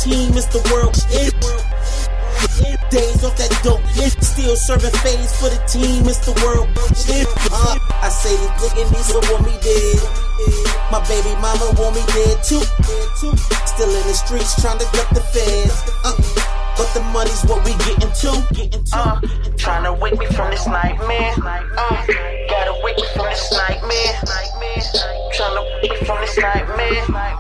team, it's the world. Days off that dope, still serving phase for the team, it's the world. I say this nigga needs to want me dead. My baby mama want me dead too. Still in the streets trying to duck the feds. But the money's what we getting to. Trying to wake me from this nightmare. Gotta wake me from this nightmare. Trying to wake me from this nightmare.